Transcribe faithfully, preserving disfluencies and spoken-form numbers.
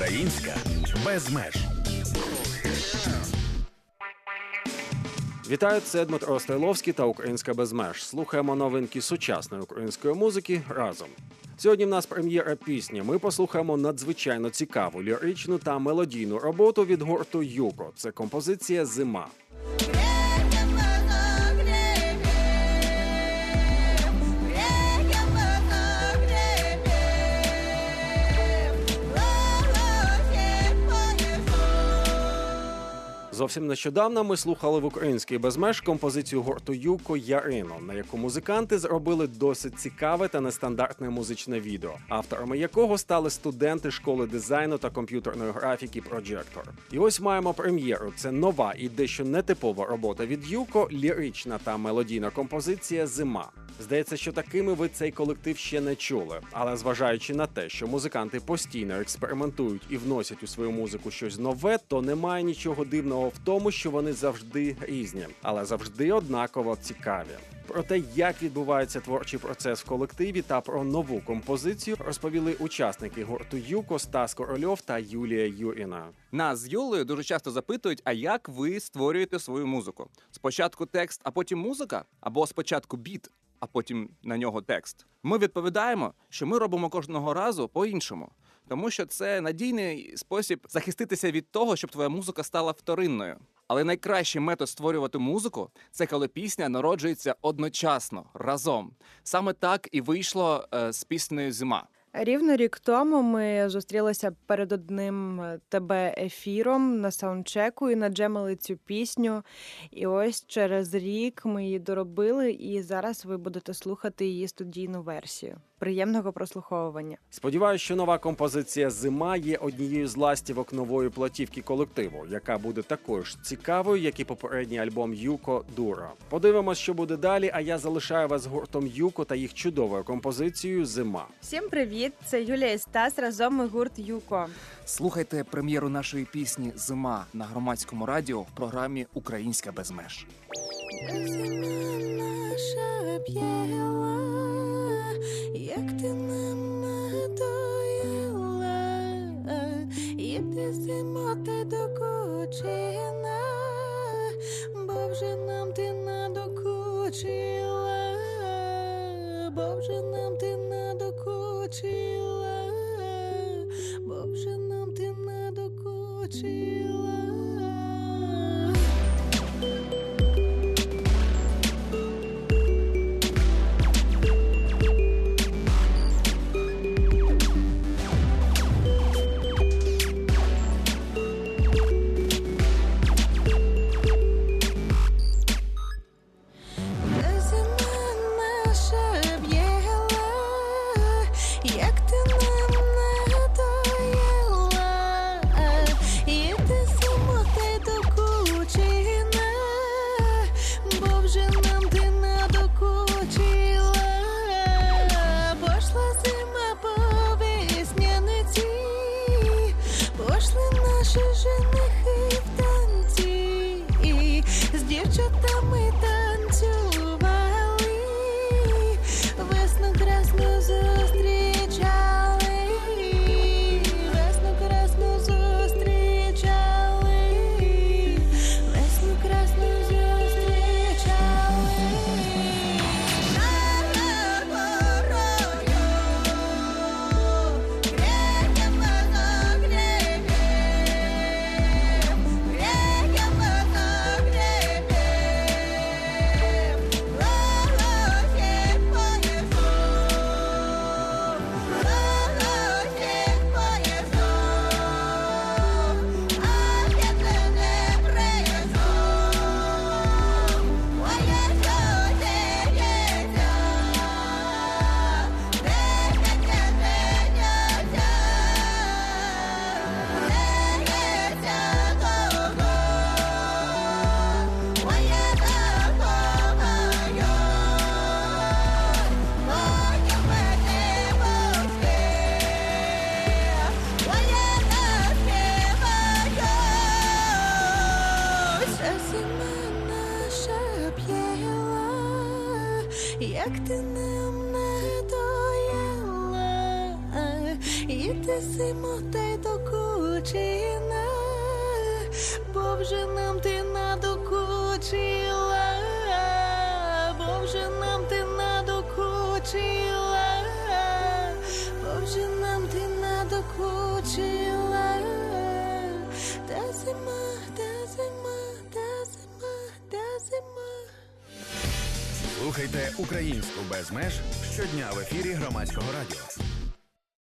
Українська без меж. Вітаю, це Дмитро Стойловський та «Українська без меж». Слухаємо новинки сучасної української музики разом. Сьогодні в нас прем'єра пісні. Ми послухаємо надзвичайно цікаву ліричну та мелодійну роботу від гурту «Юко». Це композиція «Зима». Зовсім нещодавно ми слухали в «Українській без меж» композицію гурту «Юко» «Ярино», на яку музиканти зробили досить цікаве та нестандартне музичне відео, авторами якого стали студенти школи дизайну та комп'ютерної графіки «Проджектор». І ось маємо прем'єру. Це нова і дещо нетипова робота від «Юко», лірична та мелодійна композиція «Зима». Здається, що такими ви цей колектив ще не чули. Але зважаючи на те, що музиканти постійно експериментують і вносять у свою музику щось нове, то немає нічого дивного в тому, що вони завжди різні, але завжди однаково цікаві. Про те, як відбувається творчий процес в колективі та про нову композицію розповіли учасники гурту «Юко» Стас Корольов та Юлія Юріна. Нас з Юлею дуже часто запитують, а як ви створюєте свою музику? Спочатку текст, а потім музика? Або спочатку біт, а потім на нього текст? Ми відповідаємо, що ми робимо кожного разу по-іншому. Тому що це надійний спосіб захиститися від того, щоб твоя музика стала вторинною. Але найкращий метод створювати музику – це коли пісня народжується одночасно, разом. Саме так і вийшло е, з піснею «Зима». Рівно рік тому ми зустрілися перед одним ТБ-ефіром на саундчеку і наджемили цю пісню. І ось через рік ми її доробили, і зараз ви будете слухати її студійну версію. Приємного прослуховування. Сподіваюсь, що нова композиція «Зима» є однією з ластівок нової платівки колективу, яка буде такою ж цікавою, як і попередній альбом «Юко» «Дура». Подивимось, що буде далі, а я залишаю вас з гуртом «Юко» та їх чудовою композицією «Зима». Всім привіт! Це Юлія і Стас, разом ми гурт «Юко». Слухайте прем'єру нашої пісні «Зима» на Громадському радіо в програмі «Українська без меж». Наша п'єла, як ти нам надоїла, іди зима, ти докучила, бо вже нам ти надокучила, бо вже нам ти надокучила, бо вже нам ти надокучила. і ти зима та й докучина, бо вже нам ти надокучила, бо вже нам ти надокучила, бо вже нам ти надокучила. Та зима, та зима, та зима, та зима. Слухайте українську без меж щодня в ефірі Громадського радіо.